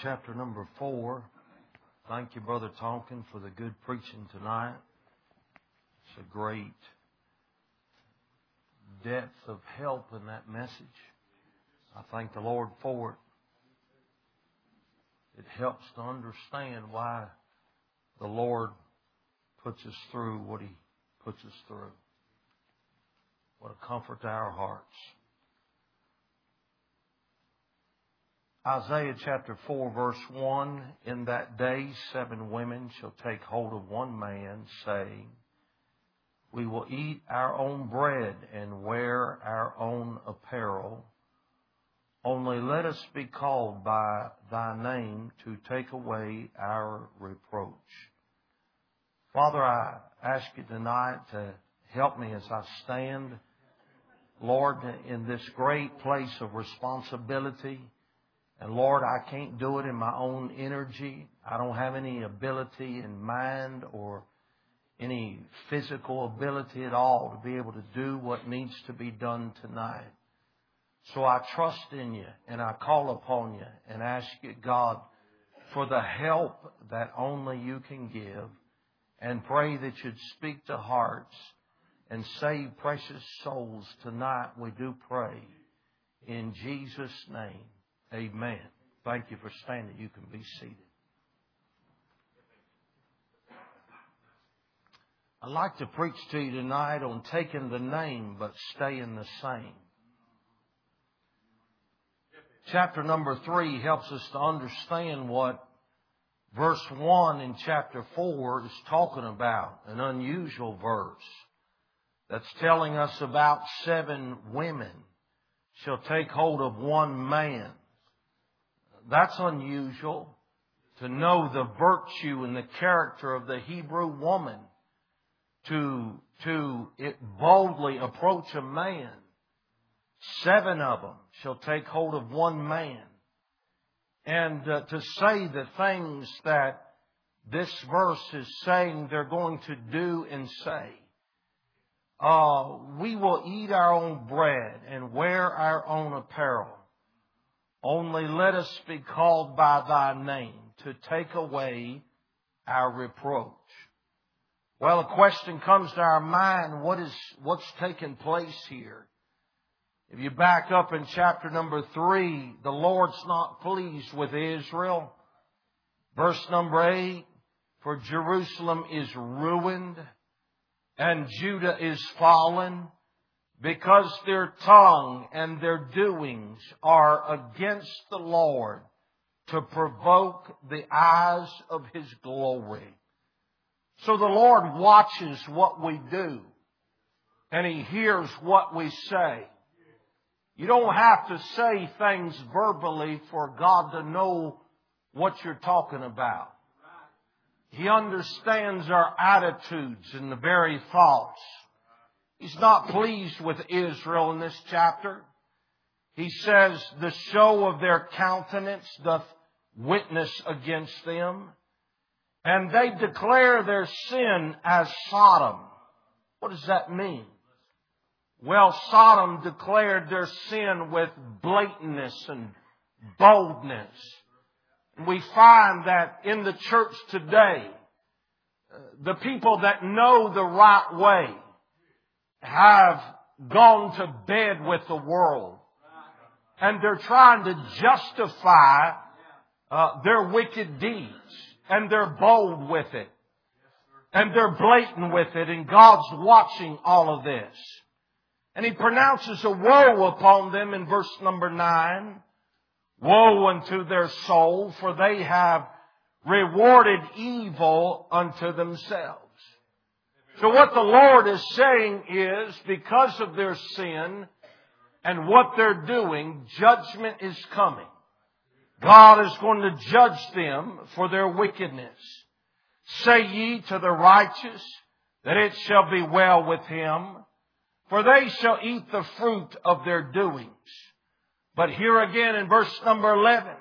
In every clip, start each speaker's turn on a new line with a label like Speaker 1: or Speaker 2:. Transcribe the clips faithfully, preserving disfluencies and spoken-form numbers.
Speaker 1: chapter number four. Thank you, Brother Tonkin, for the good preaching tonight. It's a great depth of help in that message. I thank the Lord for it. It helps to understand why the Lord puts us through what He puts us through. What a comfort to our hearts. Isaiah chapter four verse one, in that day seven women shall take hold of one man, saying, we will eat our own bread and wear our own apparel. Only let us be called by thy name to take away our reproach. Father, I ask you tonight to help me as I stand, Lord, in this great place of responsibility. And Lord, I can't do it in my own energy. I don't have any ability in mind or any physical ability at all to be able to do what needs to be done tonight. So I trust in you and I call upon you and ask you, God, for the help that only you can give, and pray that you'd speak to hearts and save precious souls tonight. We do pray in Jesus' name. Amen. Thank you for standing. You can be seated. I'd like to preach to you tonight on taking the name but staying the same. Chapter number three helps us to understand what verse one in chapter four is talking about. An unusual verse that's telling us about seven women shall take hold of one man. That's unusual, to know the virtue and the character of the Hebrew woman, to, to it boldly approach a man. Seven of them shall take hold of one man. And uh, to say the things that this verse is saying they're going to do and say. Uh, we will eat our own bread and wear our own apparel. Only let us be called by thy name to take away our reproach. Well, a question comes to our mind, what is, what's taking place here? If you back up in chapter number three, the Lord's not pleased with Israel. Verse number eight, for Jerusalem is ruined and Judah is fallen, because their tongue and their doings are against the Lord, to provoke the eyes of His glory. So the Lord watches what we do, and He hears what we say. You don't have to say things verbally for God to know what you're talking about. He understands our attitudes and the very thoughts. He's not pleased with Israel in this chapter. He says, the show of their countenance doth witness against them, and they declare their sin as Sodom. What does that mean? Well, Sodom declared their sin with blatantness and boldness. And we find that in the church today, the people that know the right way have gone to bed with the world. And they're trying to justify uh, their wicked deeds. And they're bold with it. And they're blatant with it. And God's watching all of this. And He pronounces a woe upon them in verse number nine. Woe unto their soul, for they have rewarded evil unto themselves. So what the Lord is saying is, because of their sin and what they're doing, judgment is coming. God is going to judge them for their wickedness. Say ye to the righteous that it shall be well with him, for they shall eat the fruit of their doings. But here again in verse number eleven,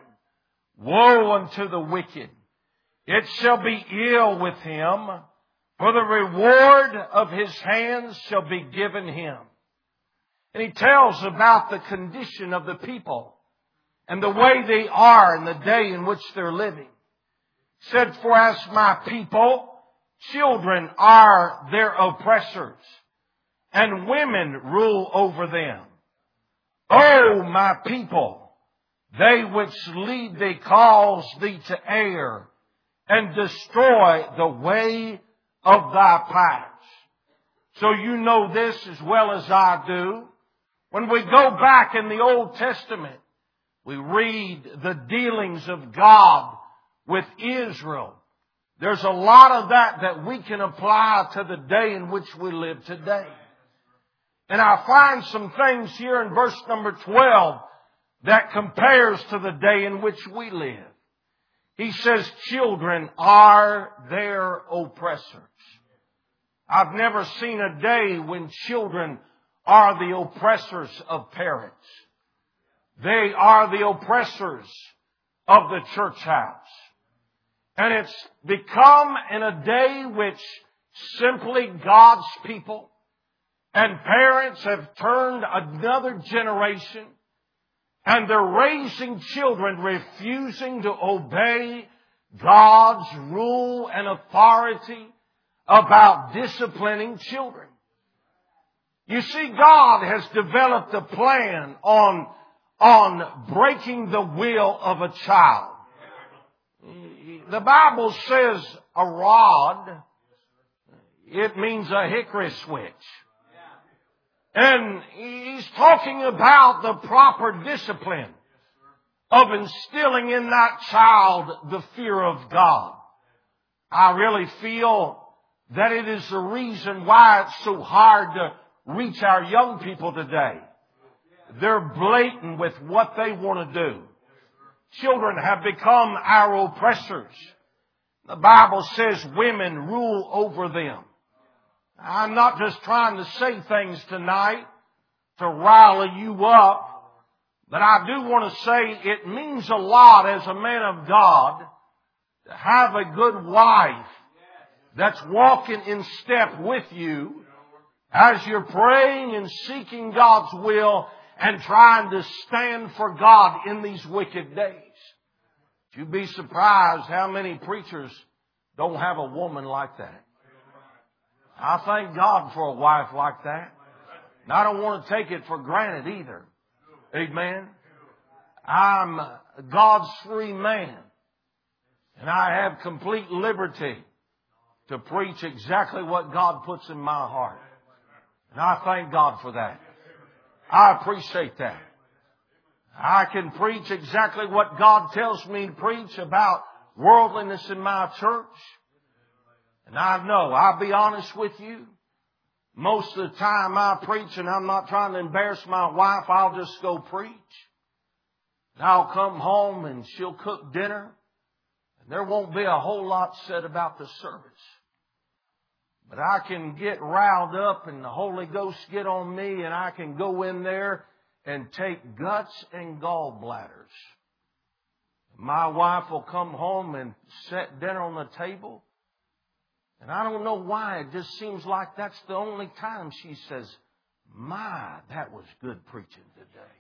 Speaker 1: woe unto the wicked, it shall be ill with him, for the reward of his hands shall be given him. And he tells about the condition of the people and the way they are in the day in which they're living. He said, for as my people, children are their oppressors, and women rule over them. O my people, they which lead thee cause thee to err, and destroy the way of thy paths. So you know this as well as I do. When we go back in the Old Testament, we read the dealings of God with Israel. There's a lot of that that we can apply to the day in which we live today. And I find some things here in verse number twelve that compares to the day in which we live. He says, children are their oppressors. I've never seen a day when children are the oppressors of parents. They are the oppressors of the church house. And it's become in a day which simply God's people and parents have turned another generation, and they're raising children refusing to obey God's rule and authority about disciplining children. You see, God has developed a plan on, on breaking the will of a child. The Bible says a rod, it means a hickory switch. And he's talking about the proper discipline of instilling in that child the fear of God. I really feel that it is the reason why it's so hard to reach our young people today. They're blatant with what they want to do. Children have become our oppressors. The Bible says women rule over them. I'm not just trying to say things tonight to rile you up, but I do want to say it means a lot as a man of God to have a good wife that's walking in step with you as you're praying and seeking God's will and trying to stand for God in these wicked days. You'd be surprised how many preachers don't have a woman like that. I thank God for a wife like that. And I don't want to take it for granted either. Amen. I'm God's free man. And I have complete liberty to preach exactly what God puts in my heart. And I thank God for that. I appreciate that. I can preach exactly what God tells me to preach about worldliness in my church. And I know, I'll be honest with you, most of the time I preach, and I'm not trying to embarrass my wife, I'll just go preach. And I'll come home and she'll cook dinner, and there won't be a whole lot said about the service. But I can get riled up and the Holy Ghost get on me, and I can go in there and take guts and gallbladders. My wife will come home and set dinner on the table. And I don't know why, it just seems like that's the only time she says, my, that was good preaching today.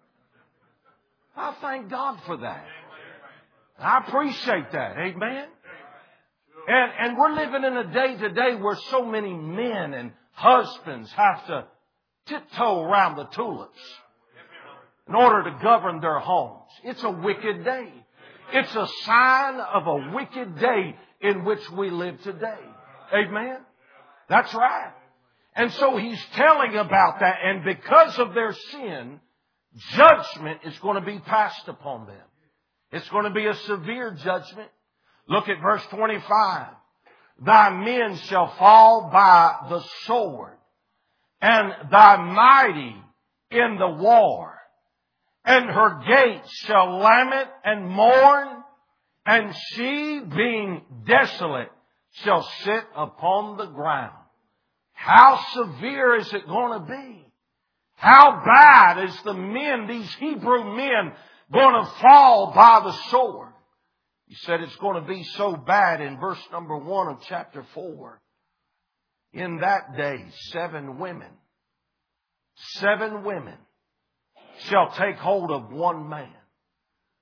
Speaker 1: I thank God for that. I appreciate that. Amen. And, and we're living in a day today where so many men and husbands have to tiptoe around the tulips in order to govern their homes. It's a wicked day. It's a sign of a wicked day in which we live today. Amen? That's right. And so he's telling about that. And because of their sin, judgment is going to be passed upon them. It's going to be a severe judgment. Look at verse twenty-five. Thy men shall fall by the sword, and thy mighty in the war. And her gates shall lament and mourn, and she, being desolate, shall sit upon the ground. How severe is it going to be? How bad is the men, these Hebrew men, going to fall by the sword? He said it's going to be so bad in verse number one of chapter four. In that day, seven women, seven women shall take hold of one man.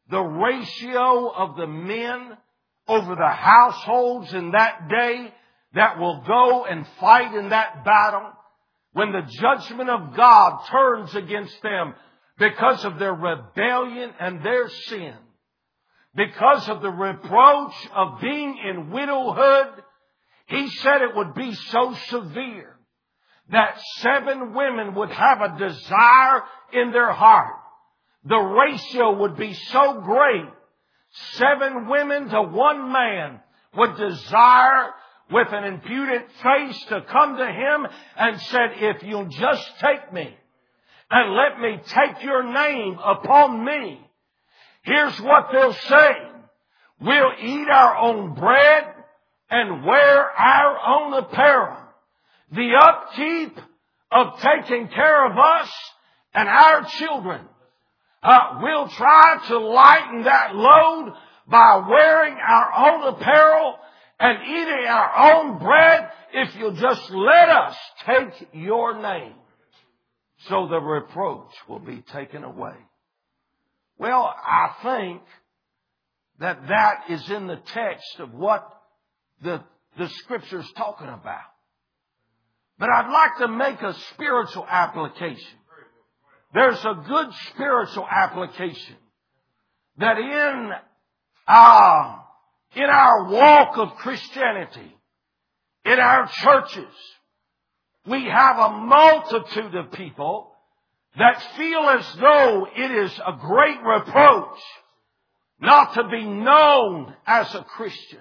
Speaker 1: the ratio of the men over the households in that day that will go and fight in that battle, when the judgment of God turns against them because of their rebellion and their sin, because of the reproach of being in widowhood, he said it would be so severe that seven women would have a desire in their heart. The ratio would be so great, seven women to one man would desire with an impudent face to come to him and said, if you'll just take me and let me take your name upon me, here's what they'll say. We'll eat our own bread and wear our own apparel. The upkeep of taking care of us and our children, uh, we'll try to lighten that load by wearing our own apparel and eating our own bread if you'll just let us take your name, so the reproach will be taken away. Well, I think that that is in the text of what the, the Scripture is talking about. But I'd like to make a spiritual application. There's a good spiritual application that in our, in our walk of Christianity, in our churches, we have a multitude of people that feel as though it is a great reproach not to be known as a Christian.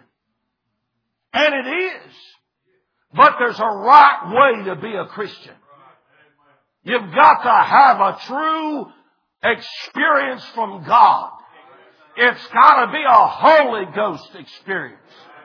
Speaker 1: And it is. But there's a right way to be a Christian. You've got to have a true experience from God. It's got to be a Holy Ghost experience.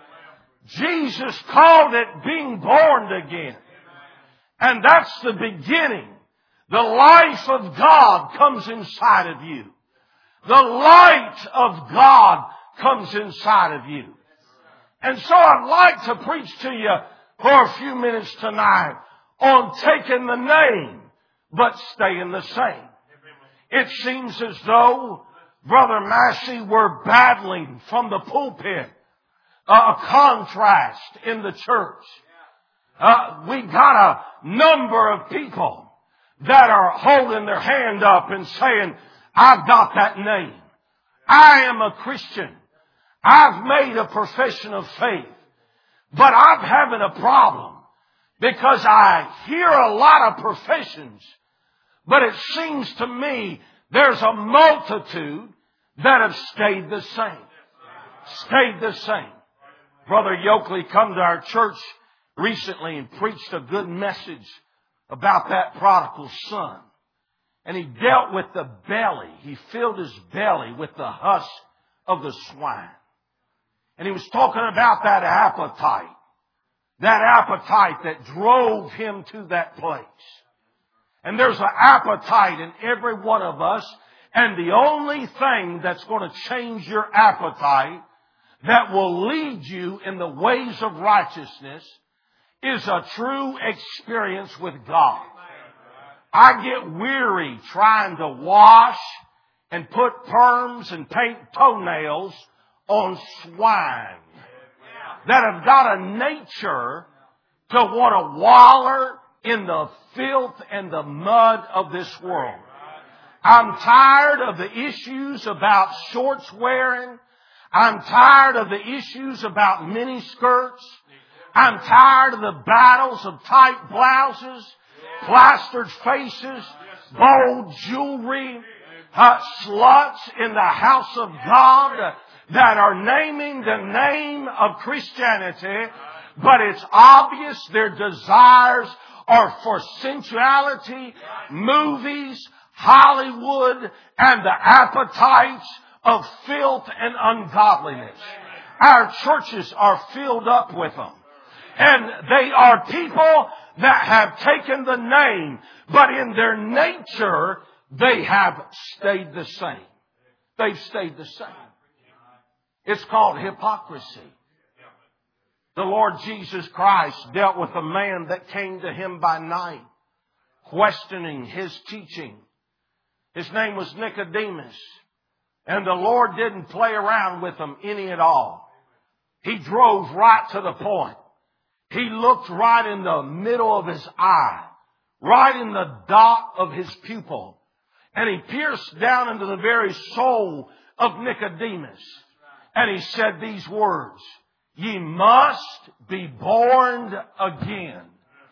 Speaker 1: Jesus called it being born again. And that's the beginning. The life of God comes inside of you. The light of God comes inside of you. And so I'd like to preach to you for a few minutes tonight on taking the name, but staying the same. It seems as though, Brother Massey, we're battling from the pulpit a contrast in the church. Uh, we got a number of people that are holding their hand up and saying, I've got that name. I am a Christian. I've made a profession of faith. But I'm having a problem because I hear a lot of professions, but it seems to me there's a multitude that have stayed the same. Stayed the same. Brother Yoakley come to our church recently and preached a good message about that prodigal son. And he dealt with the belly. He filled his belly with the husk of the swine. And he was talking about that appetite. That appetite that drove him to that place. And there's an appetite in every one of us. And the only thing that's going to change your appetite, that will lead you in the ways of righteousness, is a true experience with God. I get weary trying to wash and put perms and paint toenails on swine that have got a nature to want to waller in the filth and the mud of this world. I'm tired of the issues about shorts wearing. I'm tired of the issues about mini skirts. I'm tired of the battles of tight blouses, plastered faces, bold jewelry, uh, sluts in the house of God that are naming the name of Christianity, but it's obvious their desires are for sensuality, movies, Hollywood, and the appetites of filth and ungodliness. Our churches are filled up with them. And they are people that have taken the name, but in their nature, they have stayed the same. They've stayed the same. It's called hypocrisy. The Lord Jesus Christ dealt with a man that came to him by night, questioning his teaching. His name was Nicodemus. And the Lord didn't play around with them any at all. He drove right to the point. He looked right in the middle of his eye, right in the dot of his pupil. And he pierced down into the very soul of Nicodemus. And he said these words, "Ye must be born again.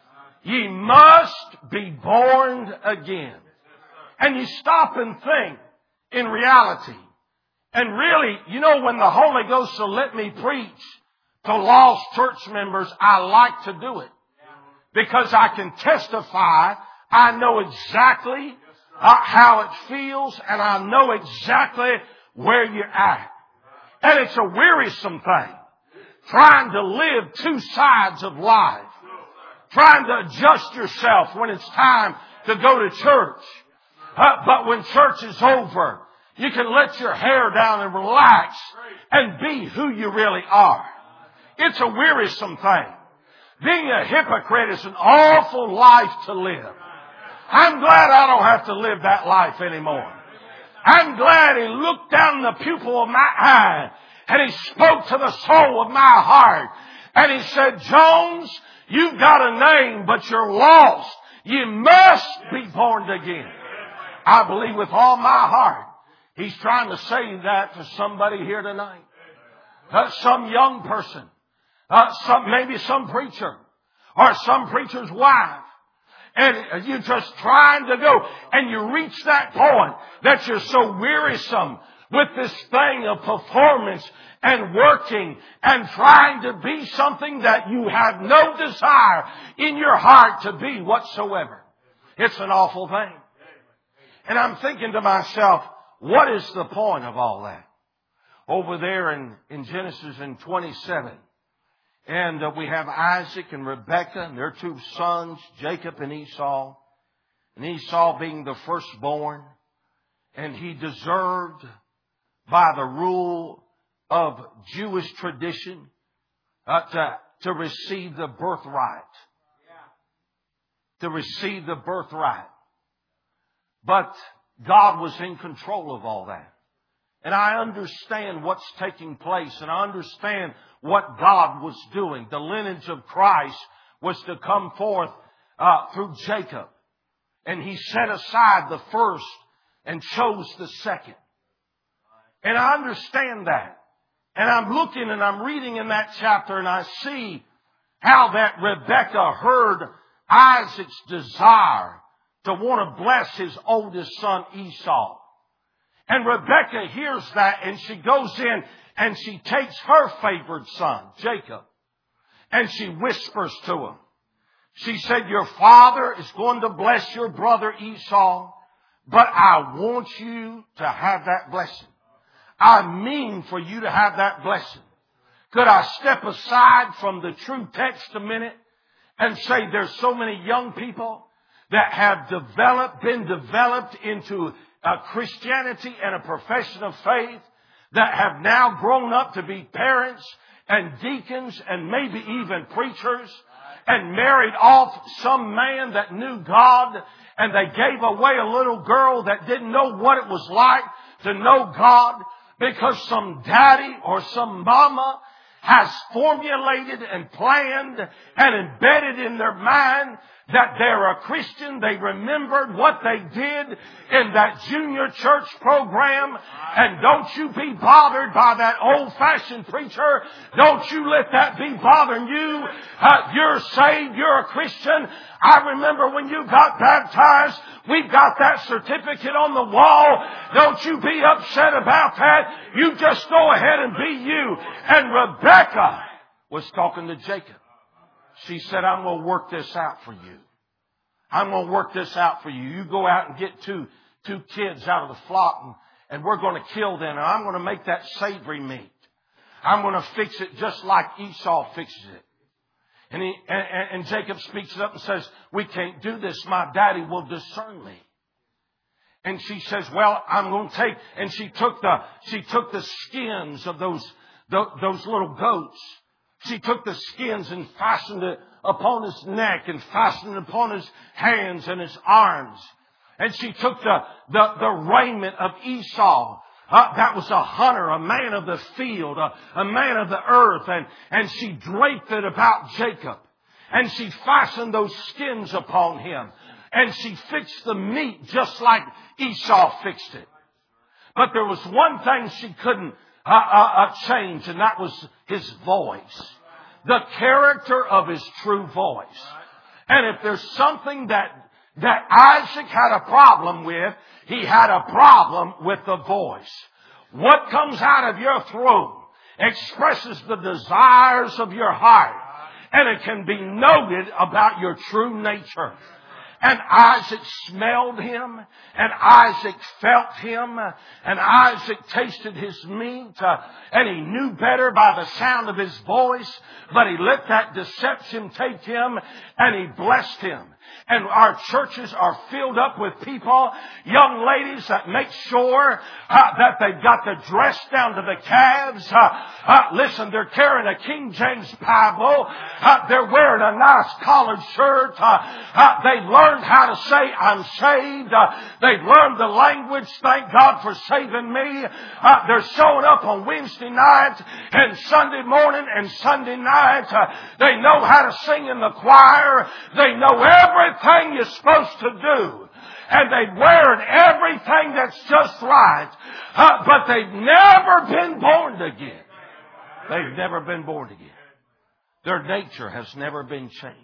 Speaker 1: Ye must be born again." And you stop and think in reality. And really, you know, when the Holy Ghost will let me preach to lost church members, I like to do it. Because I can testify, I know exactly uh, how it feels, and I know exactly where you're at. And it's a wearisome thing. Trying to live two sides of life. Trying to adjust yourself when it's time to go to church. Uh, but when church is over, you can let your hair down and relax and be who you really are. It's a wearisome thing. Being a hypocrite is an awful life to live. I'm glad I don't have to live that life anymore. I'm glad He looked down the pupil of my eye and He spoke to the soul of my heart. And He said, "Jones, you've got a name, but you're lost. You must be born again." I believe with all my heart He's trying to say that to somebody here tonight. Uh, some young person. Uh, some, maybe some preacher. Or some preacher's wife. And you're just trying to go. And you reach that point that you're so wearisome with this thing of performance and working and trying to be something that you have no desire in your heart to be whatsoever. It's an awful thing. And I'm thinking to myself, what is the point of all that? Over there in, in Genesis in twenty-seven. And uh, we have Isaac and Rebekah and their two sons, Jacob and Esau. And Esau being the firstborn. And he deserved, by the rule of Jewish tradition, uh, to, to receive the birthright. To receive the birthright. But God was in control of all that. And I understand what's taking place. And I understand what God was doing. The lineage of Christ was to come forth uh, through Jacob. And He set aside the first and chose the second. And I understand that. And I'm looking and I'm reading in that chapter and I see how that Rebekah heard Isaac's desire to want to bless his oldest son Esau. And Rebekah hears that and she goes in and she takes her favored son, Jacob, and she whispers to him. She said, "Your father is going to bless your brother Esau, but I want you to have that blessing. I mean for you to have that blessing." Could I step aside from the true text a minute and say there's so many young people that have developed, been developed into a Christianity and a profession of faith, that have now grown up to be parents and deacons and maybe even preachers, and married off some man that knew God, and they gave away a little girl that didn't know what it was like to know God, because some daddy or some mama has formulated and planned and embedded in their mind that they're a Christian. They remembered what they did in that junior church program. And don't you be bothered by that old-fashioned preacher. Don't you let that be bothering you. Uh, you're saved. You're a Christian. I remember when you got baptized, we've got that certificate on the wall. Don't you be upset about that. You just go ahead and be you. And Rebekah was talking to Jacob. She said, "I'm going to work this out for you. I'm going to work this out for you. You go out and get two, two kids out of the flock and, and we're going to kill them. And I'm going to make that savory meat. I'm going to fix it just like Esau fixes it." And, he, and, and Jacob speaks up and says, "We can't do this. My daddy will discern me." And she says, "Well, I'm going to take," and she took the, she took the skins of those, those, those little goats. She took the skins and fastened it upon his neck and fastened it upon his hands and his arms. And she took the, the, the raiment of Esau, Uh, that was a hunter, a man of the field, a, a man of the earth. And, and she draped it about Jacob. And she fastened those skins upon him. And she fixed the meat just like Esau fixed it. But there was one thing she couldn't uh, uh, uh, change, and that was his voice. The character of his true voice. And if there's something that, that Isaac had a problem with, he had a problem with the voice. What comes out of your throat expresses the desires of your heart. And it can be noted about your true nature. And Isaac smelled him, and Isaac felt him, and Isaac tasted his meat, uh, and he knew better by the sound of his voice, but he let that deception take him, and he blessed him. And our churches are filled up with people, young ladies that make sure uh, that they've got the dress down to the calves. Uh, uh, listen, they're carrying a King James Bible. Uh, they're wearing a nice collared shirt. Uh, uh, they've learned how to say, I'm saved. Uh, they've learned the language. Thank God for saving me. Uh, they're showing up on Wednesday night and Sunday morning and Sunday night. Uh, they know how to sing in the choir. They know everything. Everything you're supposed to do. And they've wearing everything that's just right. Uh, but they've never been born again. They've never been born again. Their nature has never been changed.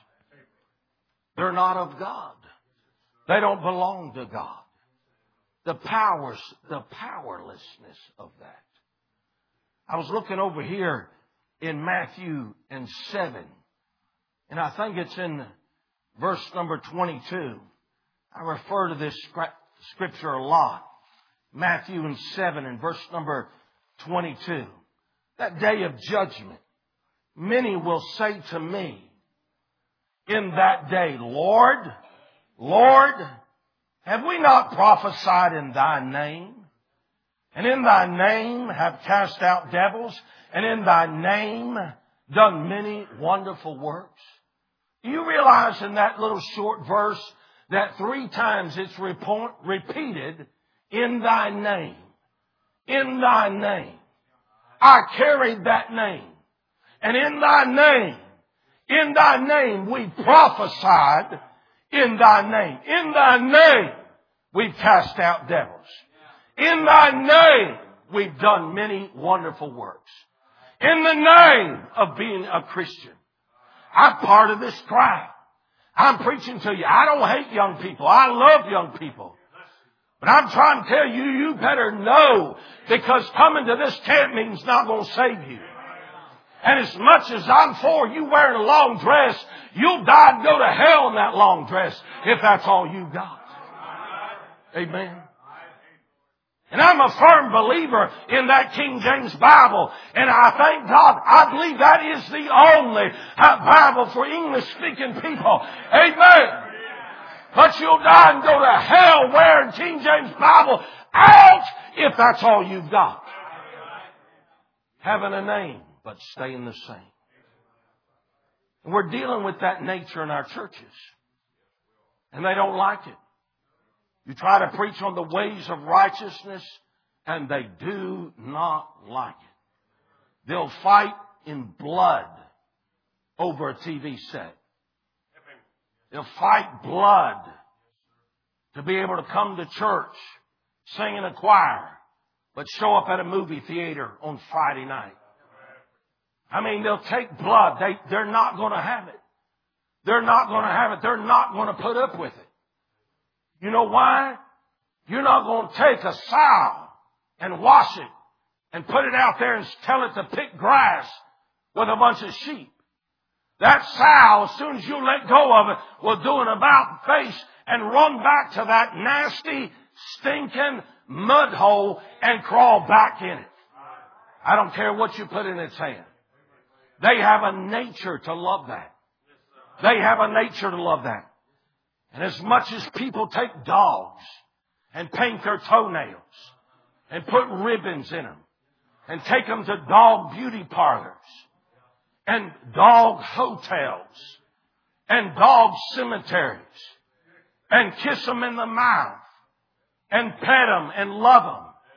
Speaker 1: They're not of God. They don't belong to God. The powers, the powerlessness of that. I was looking over here in Matthew and seven. And I think it's in verse number twenty-two. I refer to this scripture a lot. Matthew and seven and verse number twenty-two. That day of judgment, many will say to me in that day, Lord, Lord, have we not prophesied in thy name? And in thy name have cast out devils? And in thy name done many wonderful works? Do you realize in that little short verse that three times it's report, repeated, in thy name, in thy name. I carried that name. And in thy name, in thy name we prophesied in thy name. In thy name we've cast out devils. In thy name we've done many wonderful works. In the name of being a Christian. I'm part of this crowd. I'm preaching to you. I don't hate young people. I love young people. But I'm trying to tell you, you better know, because coming to this camp meeting's not going to save you. And as much as I'm for you wearing a long dress, you'll die and go to hell in that long dress if that's all you got. Amen. And I'm a firm believer in that King James Bible. And I thank God, I believe that is the only Bible for English-speaking people. Amen. But you'll die and go to hell wearing King James Bible out if that's all you've got. Having a name, but staying the same. And we're dealing with that nature in our churches. And they don't like it. You try to preach on the ways of righteousness, and they do not like it. They'll fight in blood over a T V set. They'll fight blood to be able to come to church, sing in a choir, but show up at a movie theater on Friday night. I mean, they'll take blood. They, they're not going to have it. They're not going to have it. They're not going to put up with it. You know why? You're not going to take a sow and wash it and put it out there and tell it to pick grass with a bunch of sheep. That sow, as soon as you let go of it, will do an about face and run back to that nasty, stinking mud hole and crawl back in it. I don't care what you put in its hand. They have a nature to love that. They have a nature to love that. And as much as people take dogs and paint their toenails and put ribbons in them and take them to dog beauty parlors and dog hotels and dog cemeteries and kiss them in the mouth and pet them and love them,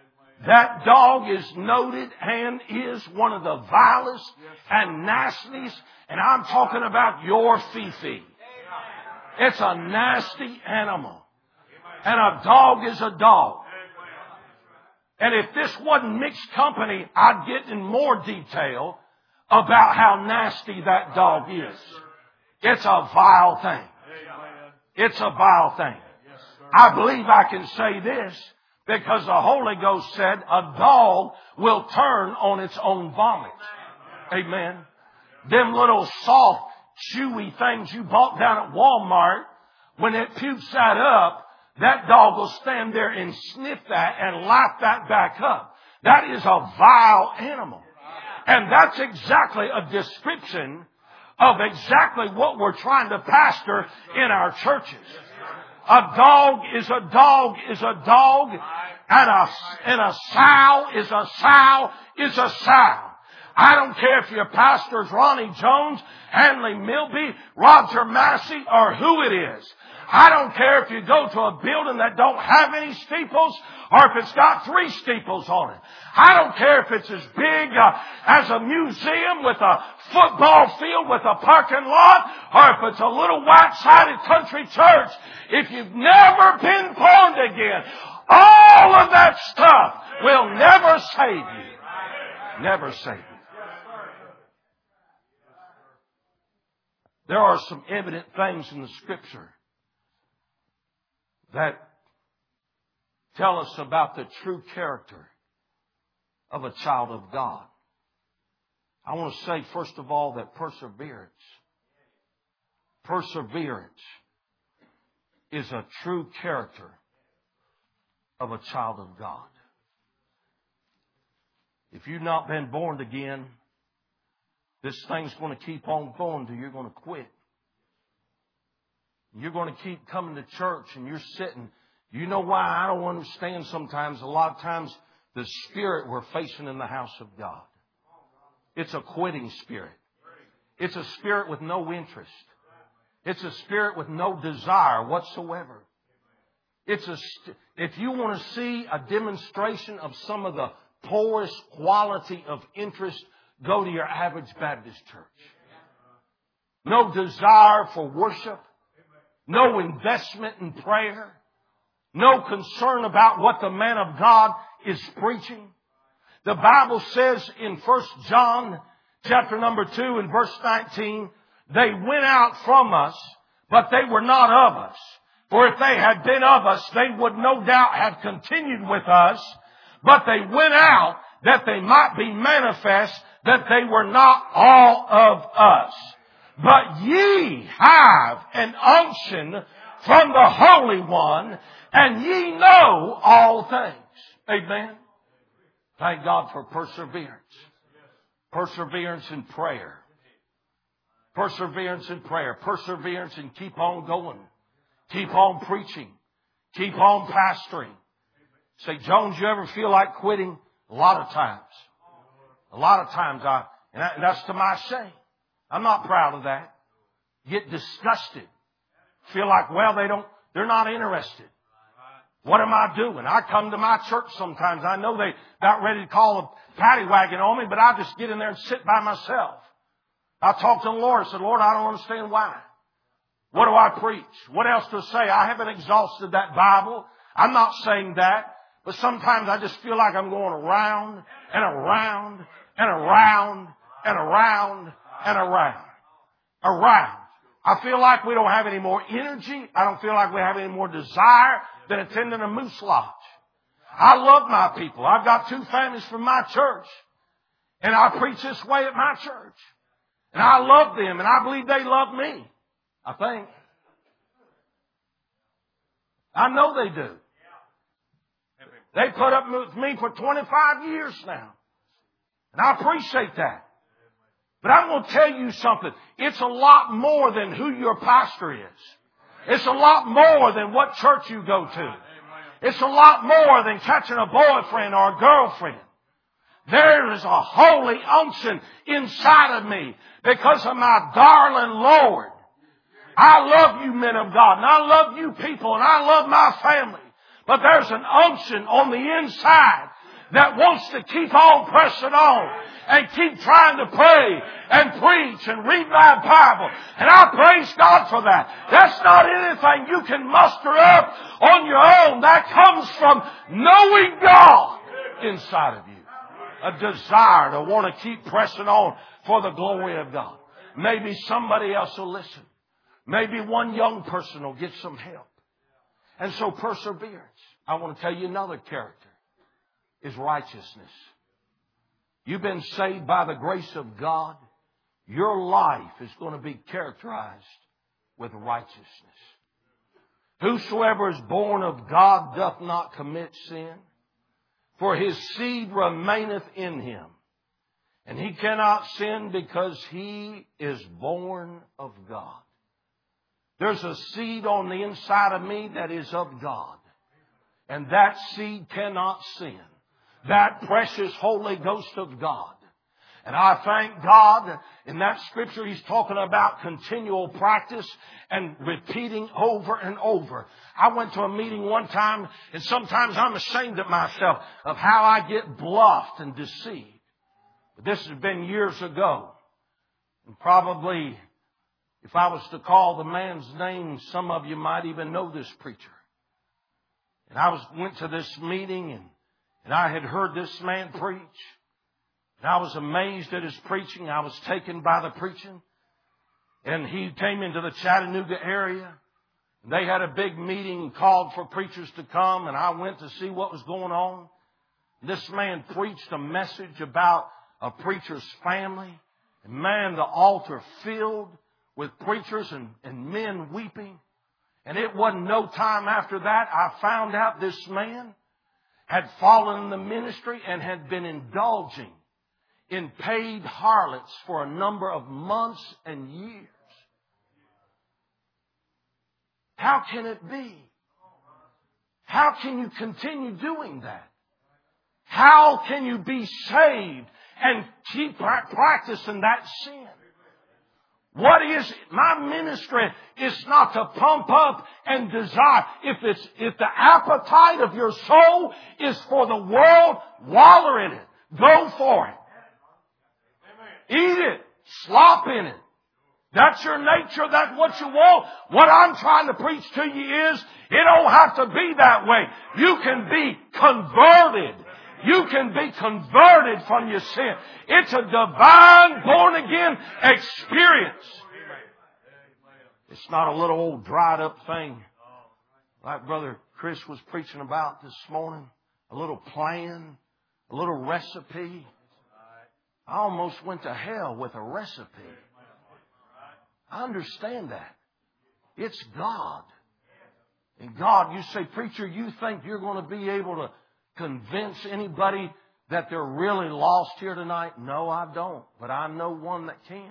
Speaker 1: That dog is noted and is one of the vilest and nastiest. And I'm talking about your Fifi. It's a nasty animal. And a dog is a dog. And if this wasn't mixed company, I'd get in more detail about how nasty that dog is. It's a vile thing. It's a vile thing. I believe I can say this because the Holy Ghost said a dog will turn on its own vomit. Amen. Them little soft, chewy things you bought down at Walmart, when it pukes that up, that dog will stand there and sniff that and lap that back up. That is a vile animal. And that's exactly a description of exactly what we're trying to pastor in our churches. A dog is a dog is a dog, and a, and a sow is a sow is a sow. I don't care if your pastor's Ronnie Jones, Hanley Milby, Roger Massey, or who it is. I don't care if you go to a building that don't have any steeples or if it's got three steeples on it. I don't care if it's as big uh, as a museum with a football field with a parking lot or if it's a little white-sided country church. If you've never been born again, all of that stuff will never save you. Never save you. There are some evident things in the Scripture that tell us about the true character of a child of God. I want to say, first of all, that perseverance, perseverance is a true character of a child of God. If you've not been born again, this thing's going to keep on going till you're going to quit. You're going to keep coming to church and you're sitting. You know why I don't understand sometimes, a lot of times, the spirit we're facing in the house of God. It's a quitting spirit. It's a spirit with no interest. It's a spirit with no desire whatsoever. It's a, if you want to see a demonstration of some of the poorest quality of interest, go to your average Baptist church. No desire for worship. No investment in prayer. No concern about what the man of God is preaching. The Bible says in First John chapter number two and verse nineteen, they went out from us, but they were not of us. For if they had been of us, they would no doubt have continued with us. But they went out that they might be manifest that they were not all of us. But ye have an unction from the Holy One, and ye know all things. Amen. Thank God for perseverance. Perseverance in prayer. Perseverance in prayer. Perseverance in keep on going. Keep on preaching. Keep on pastoring. Say, Jones, you ever feel like quitting? A lot of times. A lot of times I, and that's to my shame. I'm not proud of that. Get disgusted. Feel like, well, they don't, they're not interested. What am I doing? I come to my church sometimes. I know they got ready to call a paddy wagon on me, but I just get in there and sit by myself. I talk to the Lord. I said, Lord, I don't understand why. What do I preach? What else to say? I haven't exhausted that Bible. I'm not saying that. But sometimes I just feel like I'm going around and around and around and around and around. Around. I feel like we don't have any more energy. I don't feel like we have any more desire than attending a moose lodge. I love my people. I've got two families from my church. And I preach this way at my church. And I love them. And I believe they love me. I think. I know they do. They put up with me for twenty-five years now. And I appreciate that. But I'm going to tell you something. It's a lot more than who your pastor is. It's a lot more than what church you go to. It's a lot more than catching a boyfriend or a girlfriend. There is a holy unction inside of me because of my darling Lord. I love you men of God, and I love you people, and I love my family. But there's an unction on the inside that wants to keep on pressing on and keep trying to pray and preach and read my Bible. And I praise God for that. That's not anything you can muster up on your own. That comes from knowing God inside of you. A desire to want to keep pressing on for the glory of God. Maybe somebody else will listen. Maybe one young person will get some help. And so perseverance. I want to tell you another character is righteousness. You've been saved by the grace of God. Your life is going to be characterized with righteousness. Whosoever is born of God doth not commit sin, for his seed remaineth in him. And he cannot sin because he is born of God. There's a seed on the inside of me that is of God. And that seed cannot sin. That precious Holy Ghost of God. And I thank God in that scripture he's talking about continual practice and repeating over and over. I went to a meeting one time and sometimes I'm ashamed of myself of how I get bluffed and deceived. But this has been years ago. And probably if I was to call the man's name, some of you might even know this preacher. And I was went to this meeting and, and I had heard this man preach. And I was amazed at his preaching. I was taken by the preaching. And he came into the Chattanooga area. They had a big meeting and called for preachers to come. And I went to see what was going on. This man preached a message about a preacher's family. And man, the altar filled with preachers and, and men weeping. And it wasn't no time after that I found out this man had fallen in the ministry and had been indulging in paid harlots for a number of months and years. How can it be? How can you continue doing that? How can you be saved and keep practicing that sin? What is it? My ministry is not to pump up and desire. If it's, if the appetite of your soul is for the world, wallow in it. Go for it. Eat it. Slop in it. That's your nature. That's what you want. What I'm trying to preach to you is, it don't have to be that way. You can be converted. You can be converted from your sin. It's a divine born-again experience. It's not a little old dried-up thing like Brother Chris was preaching about this morning. A little plan, a little recipe. I almost went to hell with a recipe. I understand that. It's God. And God, you say, preacher, you think you're going to be able to convince anybody that they're really lost here tonight? No, I don't. But I know one that can.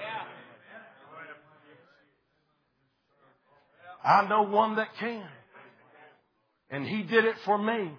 Speaker 1: I know one that can. And he did it for me.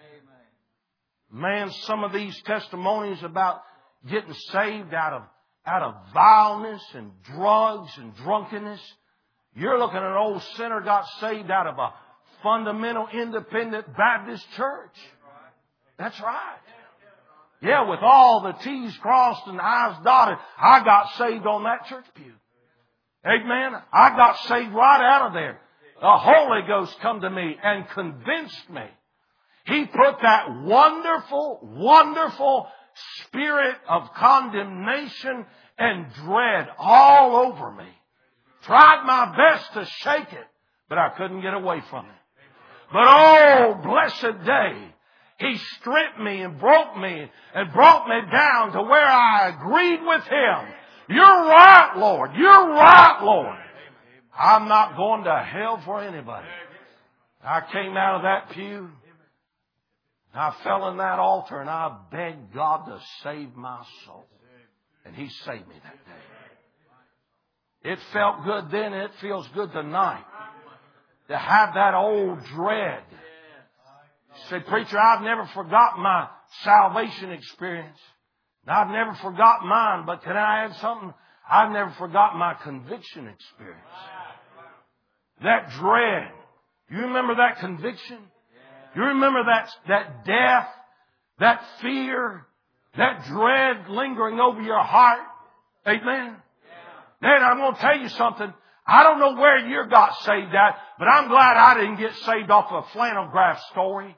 Speaker 1: Man, some of these testimonies about getting saved out of out of vileness and drugs and drunkenness. You're looking at an old sinner got saved out of a fundamental independent Baptist church. That's right. Yeah, with all the T's crossed and the I's dotted, I got saved on that church pew. Amen. I got saved right out of there. The Holy Ghost come to me and convinced me. He put that wonderful, wonderful spirit of condemnation and dread all over me. Tried my best to shake it, but I couldn't get away from it. But oh, blessed day, He stripped me and broke me and brought me down to where I agreed with Him. You're right, Lord. You're right, Lord. I'm not going to hell for anybody. I came out of that pew. I fell in that altar and I begged God to save my soul. And He saved me that day. It felt good then. It feels good tonight. To have that old dread. Say, preacher, I've never forgotten my salvation experience. I've never forgotten mine, but can I add something? I've never forgotten my conviction experience. That dread. You remember that conviction? You remember that, that death that fear, that dread lingering over your heart. Amen. Man, I'm going to tell you something. I don't know where you got saved at, but I'm glad I didn't get saved off of a flannel graph story.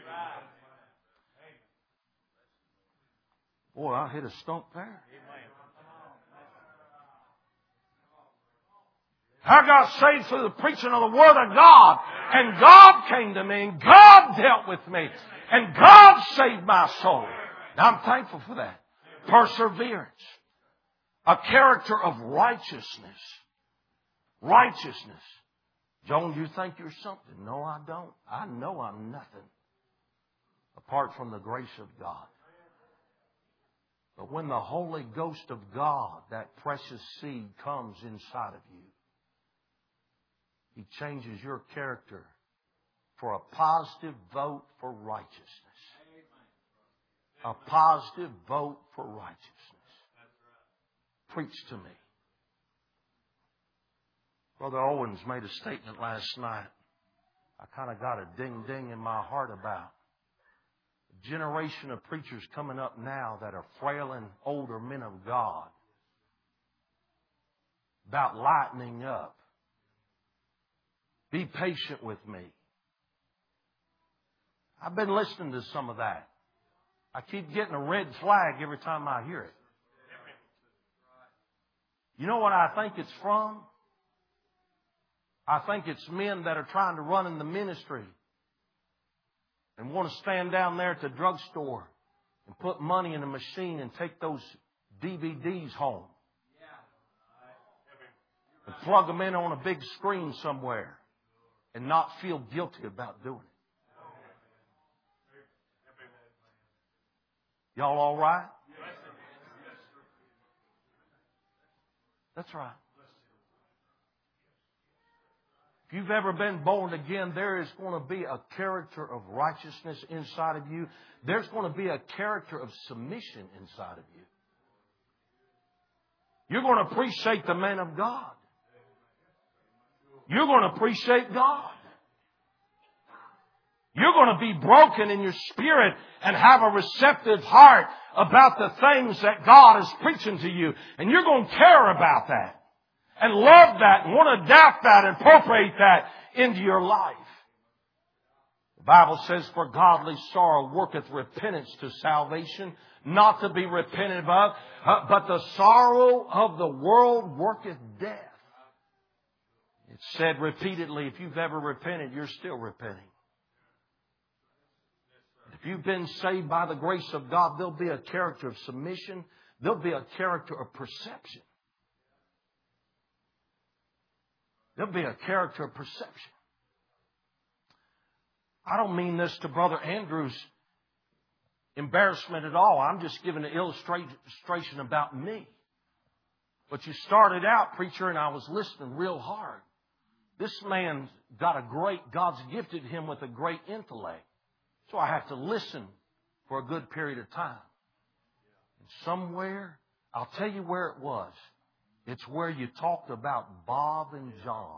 Speaker 1: Boy, I hit a stump there. I got saved through the preaching of the Word of God. And God came to me and God dealt with me. And God saved my soul. And I'm thankful for that. Perseverance. A character of righteousness. Righteousness. Joan, you think you're something? No, I don't. I know I'm nothing apart from the grace of God. But when the Holy Ghost of God, that precious seed, comes inside of you, He changes your character for a positive vote for righteousness. A positive vote for righteousness. Preach to me. Brother Owens made a statement last night. I kind of got a ding-ding in my heart about a generation of preachers coming up now that are frail and older men of God. About lightening up. Be patient with me. I've been listening to some of that. I keep getting a red flag every time I hear it. You know what I think it's from? I think it's men that are trying to run in the ministry and want to stand down there at the drugstore and put money in a machine and take those D V Ds home and plug them in on a big screen somewhere and not feel guilty about doing it. Y'all all right? That's right. If you've ever been born again, there is going to be a character of righteousness inside of you. There's going to be a character of submission inside of you. You're going to appreciate the man of God. You're going to appreciate God. You're going to be broken in your spirit and have a receptive heart about the things that God is preaching to you. And you're going to care about that and love that and want to adapt that and appropriate that into your life. The Bible says, for godly sorrow worketh repentance to salvation, not to be repented of, uh, but the sorrow of the world worketh death. It's said repeatedly, if you've ever repented, you're still repenting. If you've been saved by the grace of God, there'll be a character of submission. There'll be a character of perception. There'll be a character of perception. I don't mean this to Brother Andrew's embarrassment at all. I'm just giving an illustration about me. But you started out, preacher, and I was listening real hard. This man got a great, God's gifted him with a great intellect. So I have to listen for a good period of time. And somewhere, I'll tell you where it was. It's where you talked about Bob and John.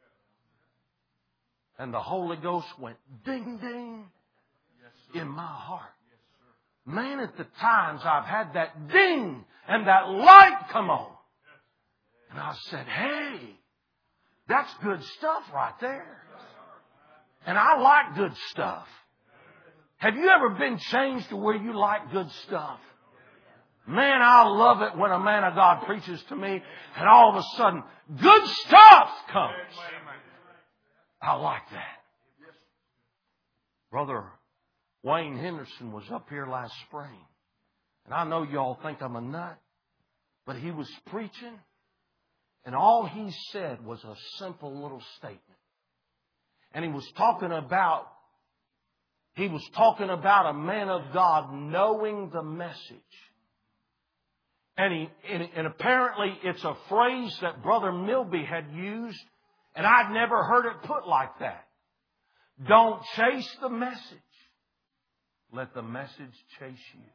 Speaker 1: And the Holy Ghost went ding, ding in my heart. Man, at the times I've had that ding and that light come on. And I said, hey, that's good stuff right there. And I like good stuff. Have you ever been changed to where you like good stuff? Man, I love it when a man of God preaches to me and all of a sudden good stuff comes. I like that. Brother Wayne Henderson was up here last spring. And I know y'all think I'm a nut, but he was preaching and all he said was a simple little statement. And he was talking about He was talking about a man of God knowing the message. And, he, and, and apparently it's a phrase that Brother Milby had used, and I'd never heard it put like that. Don't chase the message. Let the message chase you.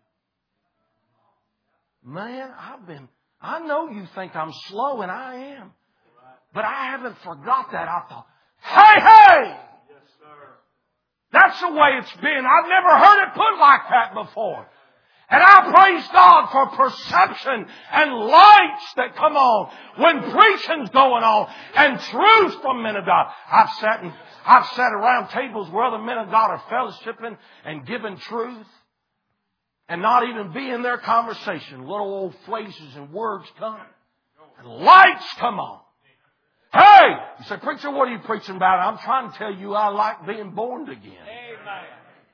Speaker 1: Man, I've been, I know you think I'm slow, and I am. But I haven't forgot that. I thought, hey, hey! That's that's the way it's been. I've never heard it put like that before. And I praise God for perception and lights that come on when preaching's going on and truth from men of God. I've sat and I've sat around tables where other men of God are fellowshipping and giving truth and not even be in their conversation. Little old phrases and words come and lights come on. Hey! You say, preacher, what are you preaching about? I'm trying to tell you I like being born again. Amen.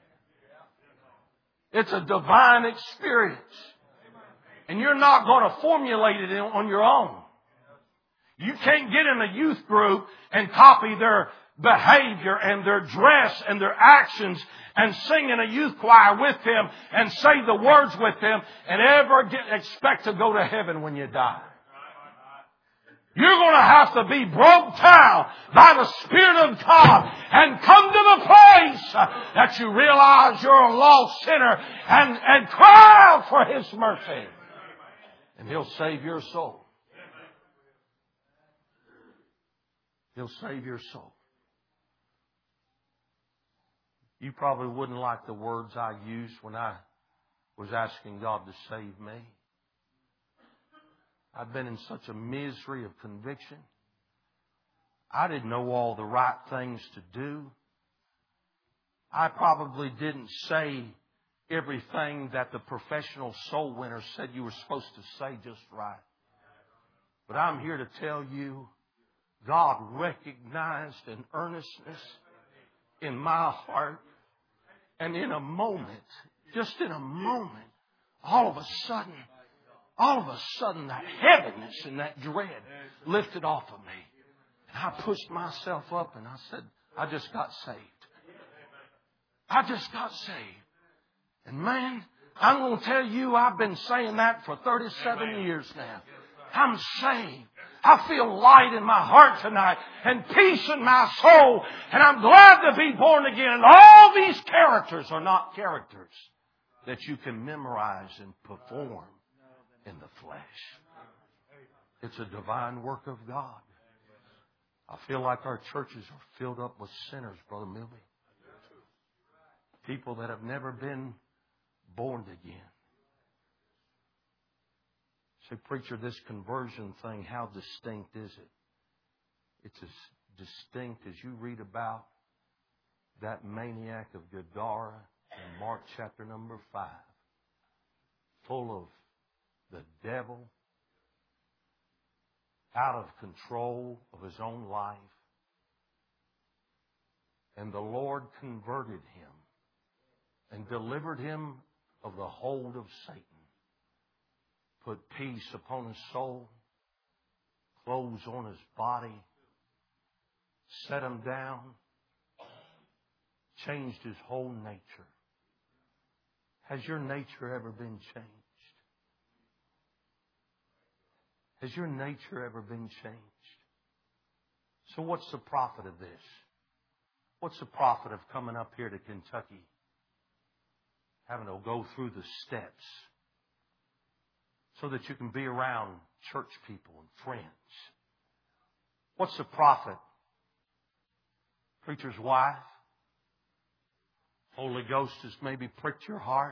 Speaker 1: It's a divine experience. And you're not going to formulate it on your own. You can't get in a youth group and copy their behavior and their dress and their actions and sing in a youth choir with them and say the words with them and ever get, expect to go to heaven when you die. You're going to have to be broke down by the Spirit of God and come to the place that you realize you're a lost sinner and, and cry out for His mercy. And He'll save your soul. He'll save your soul. You probably wouldn't like the words I used when I was asking God to save me. I've been in such a misery of conviction. I didn't know all the right things to do. I probably didn't say everything that the professional soul winner said you were supposed to say just right. But I'm here to tell you, God recognized an earnestness in my heart. And in a moment, just in a moment, all of a sudden, all of a sudden that heaviness and that dread lifted off of me. And I pushed myself up and I said, I just got saved. I just got saved. And man, I'm going to tell you, I've been saying that for thirty-seven years now. I'm saved. I feel light in my heart tonight and peace in my soul. And I'm glad to be born again. And all these characters are not characters that you can memorize and perform in the flesh. It's a divine work of God. I feel like our churches are filled up with sinners, Brother Milby. People that have never been born again. Say, preacher, this conversion thing, how distinct is it? It's as distinct as you read about that maniac of Gadara in Mark chapter number five, full of the devil, out of control of his own life. And the Lord converted him and delivered him of the hold of Satan. Put peace upon his soul, clothes on his body, set him down, changed his whole nature. Has your nature ever been changed? Has your nature ever been changed? So what's the profit of this? What's the profit of coming up here to Kentucky, having to go through the steps so that you can be around church people and friends? What's the profit? Preacher's wife? Holy Ghost has maybe pricked your heart.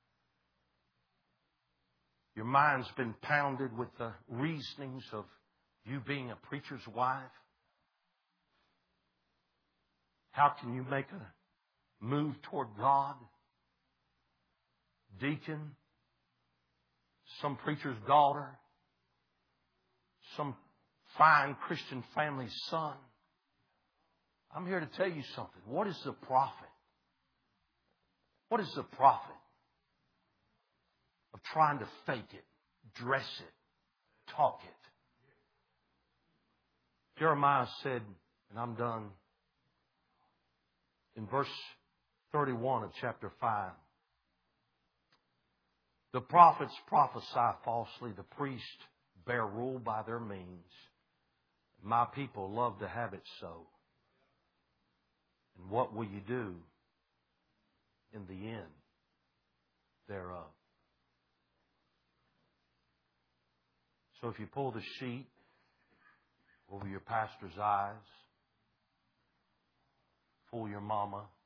Speaker 1: Your mind's been pounded with the reasonings of you being a preacher's wife. How can you make a move toward God? Deacon, some preacher's daughter, some fine Christian family's son. I'm here to tell you something. What is the profit? What is the profit of trying to fake it, dress it, talk it? Jeremiah said, and I'm done, in verse thirty-one of chapter five, the prophets prophesy falsely, the priests bear rule by their means. My people love to have it so. And what will you do in the end thereof? So if you pull the sheet over your pastor's eyes, fool your mama,